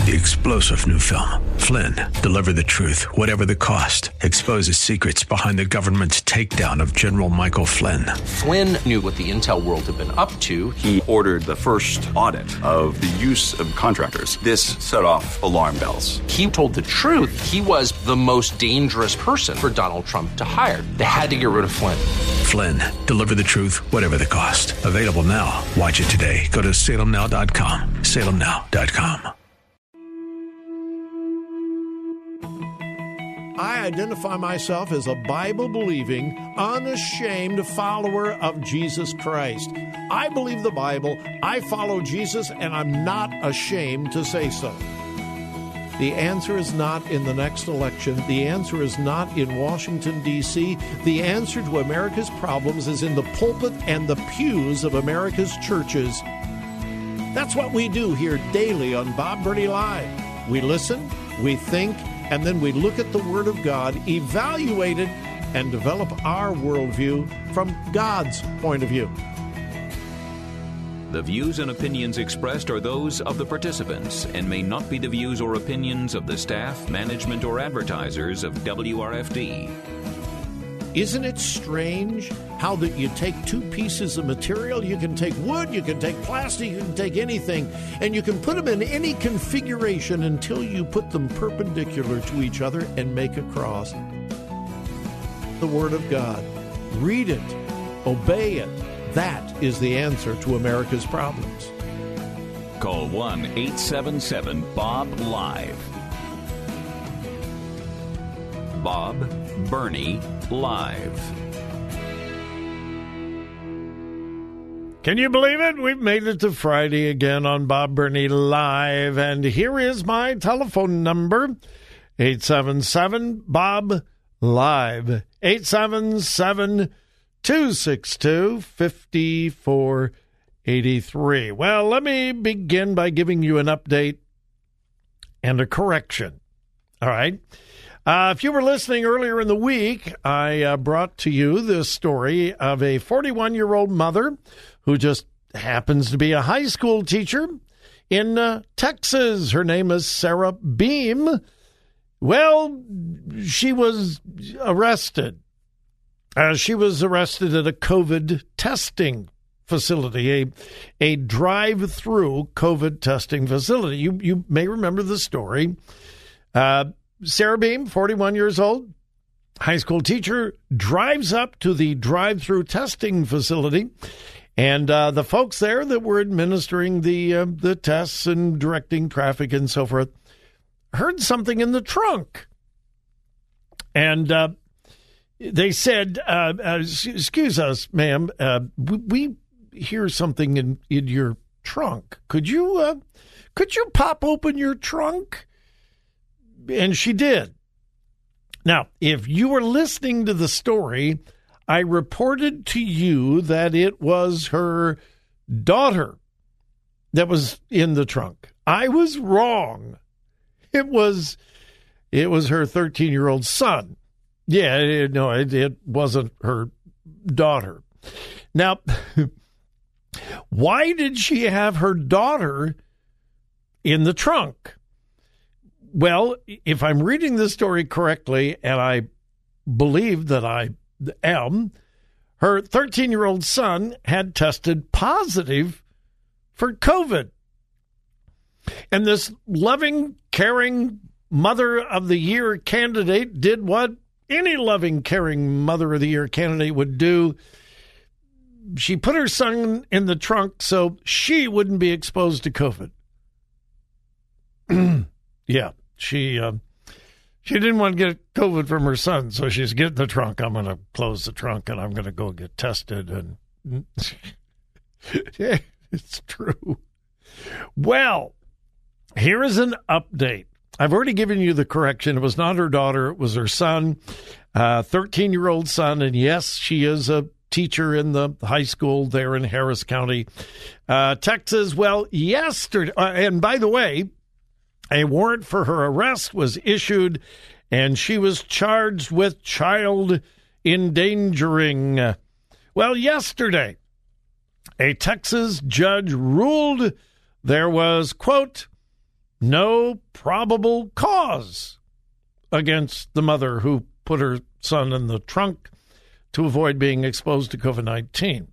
The explosive new film, Flynn, deliver the truth, whatever the cost, exposes secrets behind the government's takedown of General Michael Flynn. Flynn knew what the intel world had been up to. He ordered the first audit of the use of contractors. This set off alarm bells. He told the truth. He was the most dangerous person for Donald Trump to hire. They had to get rid of Flynn. Flynn, deliver the truth, whatever the cost. Available now. Watch it today. Go to salemnow.com. salemnow.com. I identify myself as a Bible-believing, unashamed follower of Jesus Christ. I believe the Bible, I follow Jesus, and I'm not ashamed to say so. The answer is not in the next election. The answer is not in Washington, D.C. The answer to America's problems is in the pulpit and the pews of America's churches. That's what we do here daily on Bob Burney Live. We listen, we think, and then we look at the Word of God, evaluate it, and develop our worldview from God's point of view. The views and opinions expressed are those of the participants and may not be the views or opinions of the staff, management, or advertisers of WRFD. Isn't it strange how that you take two pieces of material? You can take wood, you can take plastic, you can take anything, and you can put them in any configuration until you put them perpendicular to each other and make a cross. The Word of God. Read it. Obey it. That is the answer to America's problems. Call 1-877-BOB-LIVE. Bob Burney Live. Can you believe it? We've made it to Friday again on Bob Burney Live, and here is my telephone number, 877-BOB-LIVE, 877-262-5483. Well, let me begin by giving you an update and a correction. All right? If you were listening earlier in the week, I brought to you this story of a 41-year-old mother who just happens to be a high school teacher in Texas. Her name is Sarah Beam. Well, she was arrested. She was arrested at a COVID testing facility, a drive-through COVID testing facility. You may remember the story. Sarah Beam, 41 years old, high school teacher, drives up to the drive-through testing facility, and the folks there that were administering the tests and directing traffic and so forth heard something in the trunk. And they said, excuse us, ma'am, we hear something in your trunk. Could you pop open your trunk? And she did. Now, if you were listening to the story, I reported to you that it was her daughter that was in the trunk. I was wrong. It was her 13-year-old son. Yeah, it wasn't her daughter. Now, why did she have her daughter in the trunk? Well, if I'm reading this story correctly, and I believe that I am, her 13-year-old son had tested positive for COVID. And this loving, caring Mother of the Year candidate did what any loving, caring Mother of the Year candidate would do. She put her son in the trunk so she wouldn't be exposed to COVID. Yeah. She didn't want to get COVID from her son, so she's getting the trunk. I'm going to close the trunk, and I'm going to go get tested. And yeah, it's true. Well, here is an update. I've already given you the correction. It was not her daughter. It was her son, 13-year-old son. And, yes, she is a teacher in the high school there in Harris County, Texas. Well, yesterday, and by the way, a warrant for her arrest was issued, and she was charged with child endangering. Well, yesterday, a Texas judge ruled there was, quote, no probable cause against the mother who put her son in the trunk to avoid being exposed to COVID-19.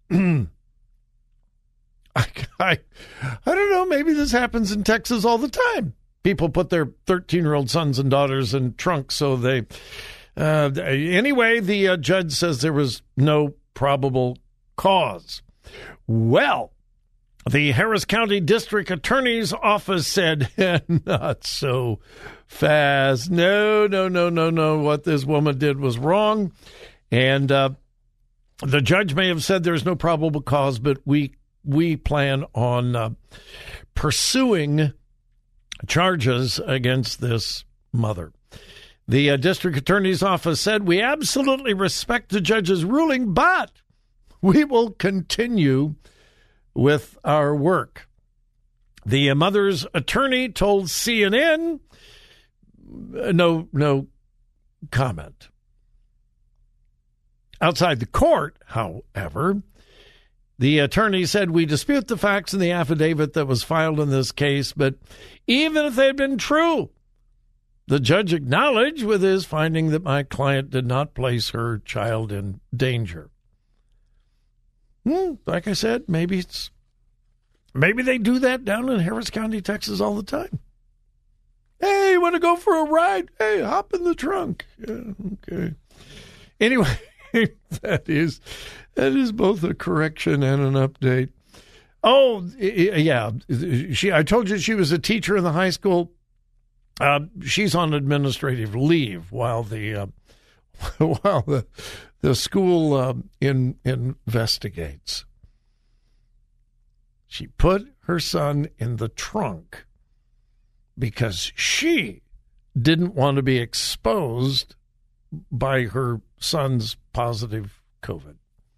I don't know, maybe this happens in Texas all the time. People put their 13-year-old sons and daughters in trunks so they... anyway, the judge says there was no probable cause. Well, the Harris County District Attorney's Office said, not so fast. No. What this woman did was wrong. And the judge may have said there's no probable cause, but we plan on pursuing charges against this mother. The district attorney's office said, we absolutely respect the judge's ruling, but we will continue with our work. The mother's attorney told CNN, no comment. Outside the court, however, the attorney said, we dispute the facts in the affidavit that was filed in this case, but even if they had been true, the judge acknowledged with his finding that my client did not place her child in danger. Like I said, maybe they do that down in Harris County, Texas all the time. Hey, want to go for a ride? Hey, hop in the trunk. Yeah, okay. Anyway, that is both a correction and an update. Oh, yeah. I told you she was a teacher in the high school. She's on administrative leave while the school investigates. She put her son in the trunk because she didn't want to be exposed by her son's positive COVID.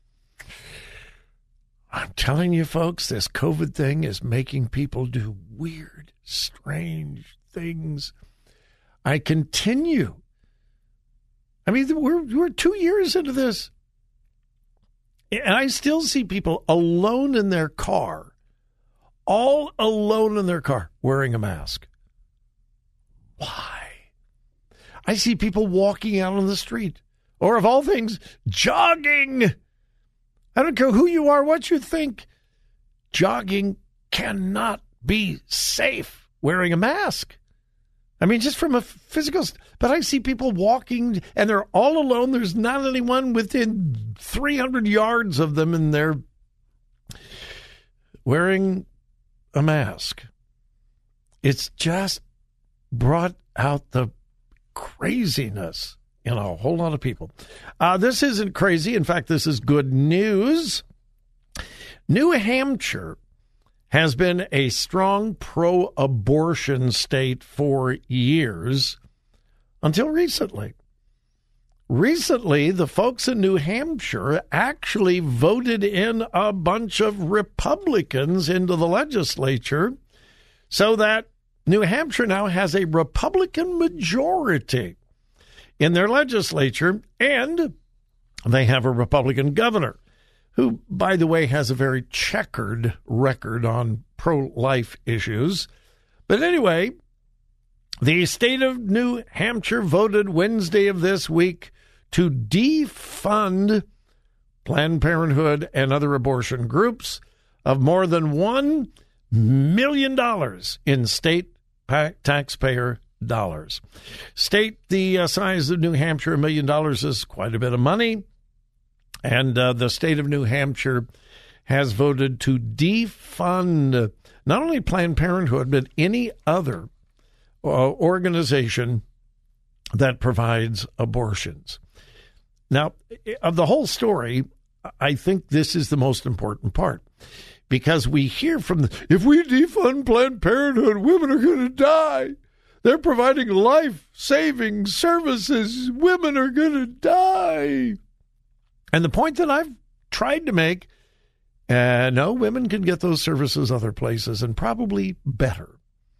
I'm telling you, folks, this COVID thing is making people do weird, strange things. I continue. I mean, we're 2 years into this, and I still see people alone in their car, all alone in their car, wearing a mask. Why? I see people walking out on the street, or of all things, jogging. I don't care who you are, what you think. Jogging cannot be safe wearing a mask. I mean, just from a physical... But I see people walking, and they're all alone. There's not anyone within 300 yards of them, and they're wearing a mask. It's just brought out the craziness in a whole lot of people. This isn't crazy. In fact, this is good news. New Hampshire has been a strong pro-abortion state for years until recently. Recently, the folks in New Hampshire actually voted in a bunch of Republicans into the legislature so that New Hampshire now has a Republican majority in their legislature, and they have a Republican governor who, by the way, has a very checkered record on pro-life issues. But anyway, the state of New Hampshire voted Wednesday of this week to defund Planned Parenthood and other abortion groups of more than $1 million in state taxpayer dollars. State the size of New Hampshire, $1 million is quite a bit of money. And the state of New Hampshire has voted to defund not only Planned Parenthood, but any other organization that provides abortions. Now, of the whole story, I think this is the most important part, because we hear from if we defund Planned Parenthood, women are going to die. They're providing life-saving services. Women are going to die. And the point that I've tried to make, no, women can get those services other places, and probably better.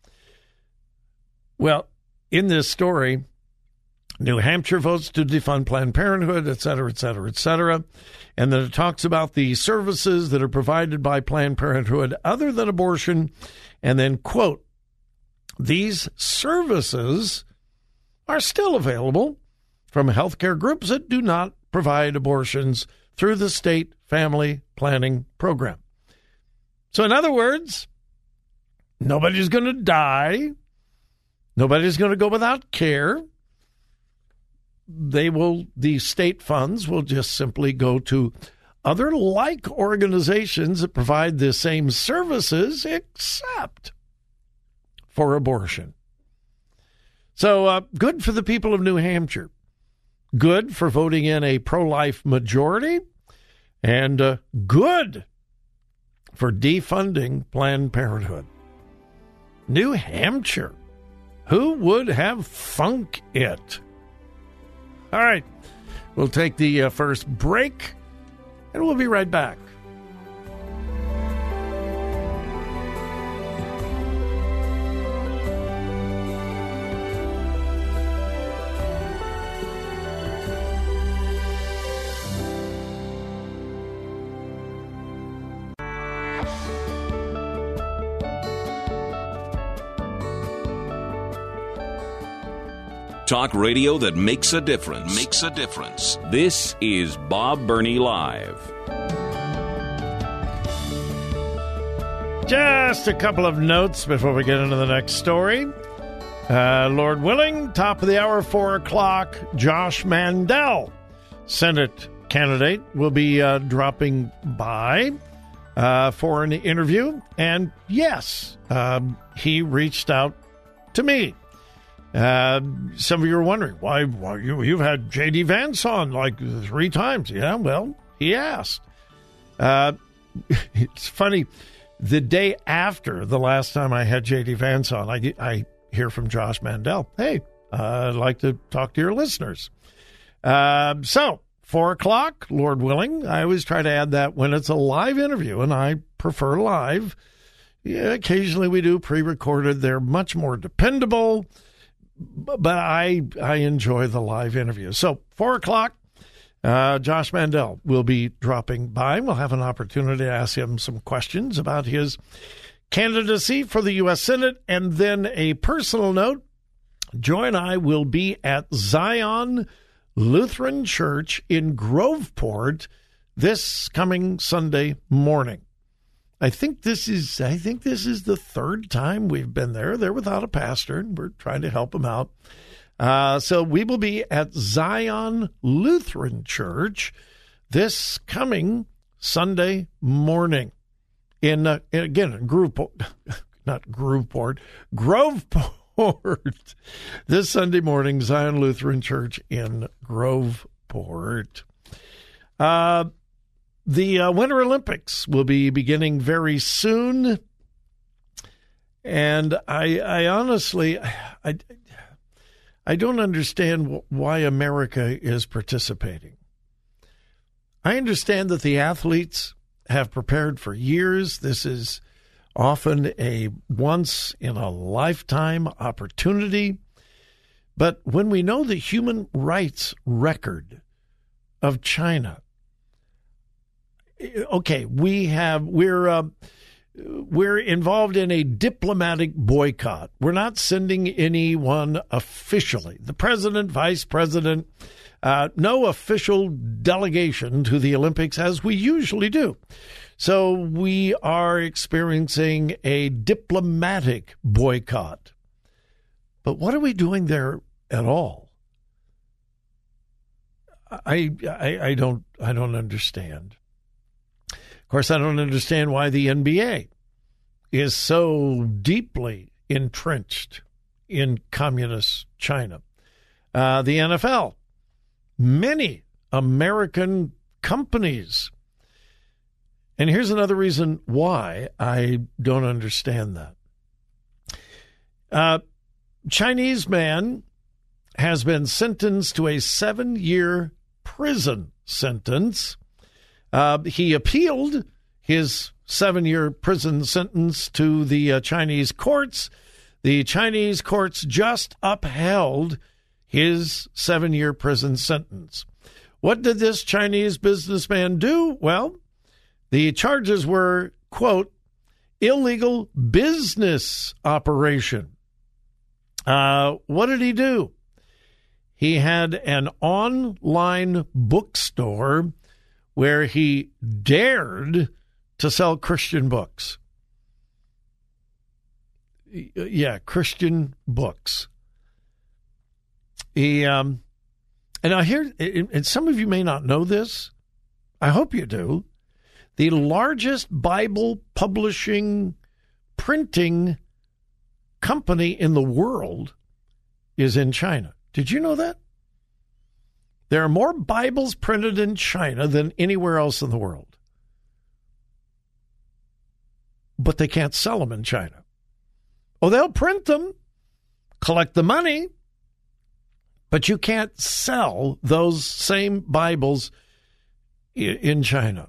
Well, in this story, New Hampshire votes to defund Planned Parenthood, et cetera, et cetera, et cetera. And then it talks about the services that are provided by Planned Parenthood other than abortion. And then, quote, these services are still available from healthcare groups that do not provide abortions through the state family planning program. So in other words, nobody's going to die. Nobody's going to go without care. The state funds will just simply go to other like organizations that provide the same services except for abortion. So good for the people of New Hampshire. Good for voting in a pro-life majority. And good for defunding Planned Parenthood. New Hampshire. Who would have thunk it? All right. We'll take the first break, and we'll be right back. Talk radio that makes a difference. Makes a difference. This is Bob Burney Live. Just a couple of notes before we get into the next story. Lord willing, top of the hour, 4 o'clock, Josh Mandel, Senate candidate, will be dropping by for an interview. And yes, he reached out to me. Some of you are wondering, why you've had J.D. Vance on like 3 times. Yeah, well, he asked. It's funny. The day after the last time I had J.D. Vance on, I hear from Josh Mandel. Hey, I'd like to talk to your listeners. So, 4 o'clock, Lord willing. I always try to add that when it's a live interview, and I prefer live. Yeah, occasionally we do pre-recorded. They're much more dependable. But I enjoy the live interview. So 4 o'clock, Josh Mandel will be dropping by. We'll have an opportunity to ask him some questions about his candidacy for the U.S. Senate. And then a personal note, Joy and I will be at Zion Lutheran Church in Groveport this coming Sunday morning. I think this is the 3rd time we've been there. They're without a pastor, and we're trying to help them out. So we will be at Zion Lutheran Church this coming Sunday morning in Groveport. This Sunday morning, Zion Lutheran Church in Groveport. The Winter Olympics will be beginning very soon, and I honestly, I don't understand why America is participating. I understand that the athletes have prepared for years. This is often a once-in-a-lifetime opportunity, but when we know the human rights record of China, okay, we're involved in a diplomatic boycott. We're not sending anyone officially. The president, vice president, no official delegation to the Olympics as we usually do. So we are experiencing a diplomatic boycott. But what are we doing there at all? I don't understand. Of course, I don't understand why the NBA is so deeply entrenched in communist China. The NFL, many American companies. And here's another reason why I don't understand that. Chinese man has been sentenced to a 7-year prison sentence. He appealed his 7-year prison sentence to the Chinese courts. The Chinese courts just upheld his 7-year prison sentence. What did this Chinese businessman do? Well, the charges were, quote, illegal business operation, What did he do? He had an online bookstore where he dared to sell Christian books. Yeah, Christian books. He and now here, and some of you may not know this. I hope you do. The largest Bible publishing, printing company in the world is in China. Did you know that? There are more Bibles printed in China than anywhere else in the world. But they can't sell them in China. Oh, they'll print them, collect the money, but you can't sell those same Bibles in China.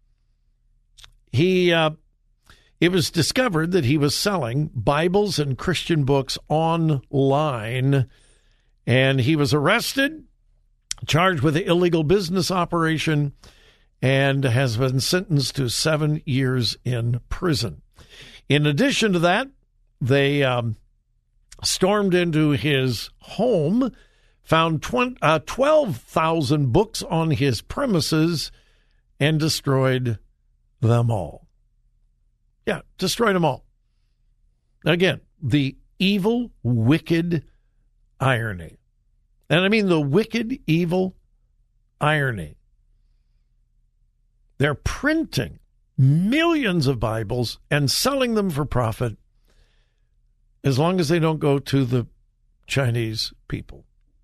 It was discovered that he was selling Bibles and Christian books online, and he was arrested, charged with the illegal business operation, and has been sentenced to 7 years in prison. In addition to that, they stormed into his home, found 12,000 books on his premises, and destroyed them all. Yeah, destroyed them all. Again, the evil, wicked irony. And I mean the wicked, evil irony. They're printing millions of Bibles and selling them for profit as long as they don't go to the Chinese people.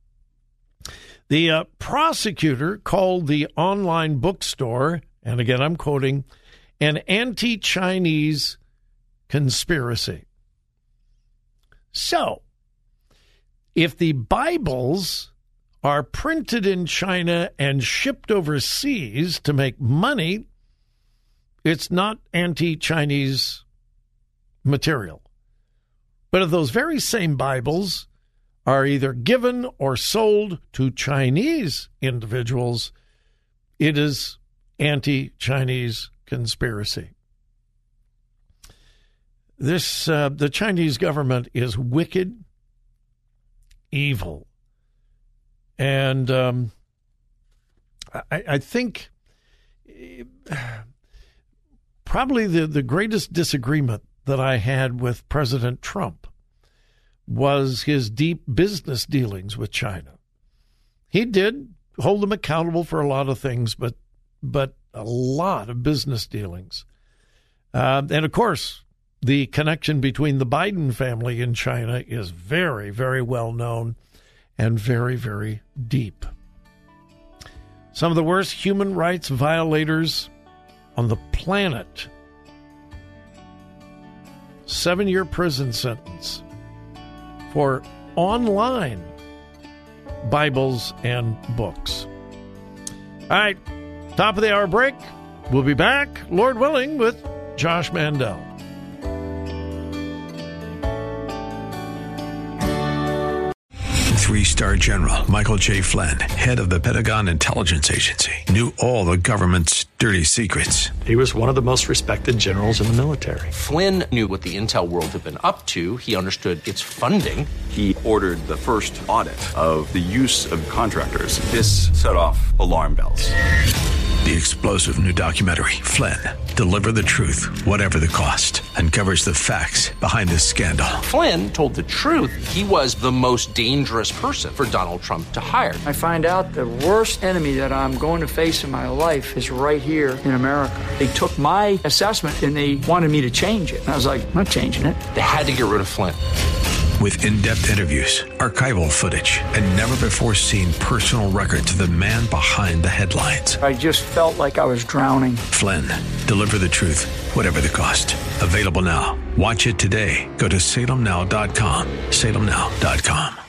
The prosecutor called the online bookstore, and again I'm quoting, an anti-Chinese conspiracy. So, if the Bibles are printed in China and shipped overseas to make money, it's not anti-Chinese material. But if those very same Bibles are either given or sold to Chinese individuals, it is anti-Chinese conspiracy. The Chinese government is wicked, evil, and I think probably the greatest disagreement that I had with President Trump was his deep business dealings with China. He did hold them accountable for a lot of things, but a lot of business dealings. And, of course, the connection between the Biden family and China is very, very well known and very, very deep. Some of the worst human rights violators on the planet. 7-year prison sentence for online Bibles and books. All right, top of the hour break. We'll be back, Lord willing, with Josh Mandel. Three-star General Michael J. Flynn, head of the Pentagon Intelligence Agency, knew all the government's dirty secrets. He was one of the most respected generals in the military. Flynn knew what the intel world had been up to. He understood its funding. He ordered the first audit of the use of contractors. This set off alarm bells. The explosive new documentary, Flynn, Deliver the Truth, Whatever the Cost, uncovers the facts behind this scandal. Flynn told the truth. He was the most dangerous person for Donald Trump to hire. I find out the worst enemy that I'm going to face in my life is right here in America. They took my assessment and they wanted me to change it. And I was like, I'm not changing it. They had to get rid of Flynn. With in-depth interviews, archival footage, and never-before-seen personal records of the man behind the headlines. I just felt like I was drowning. Flynn, Deliver the Truth, Whatever the Cost. Available now. Watch it today. Go to salemnow.com. salemnow.com.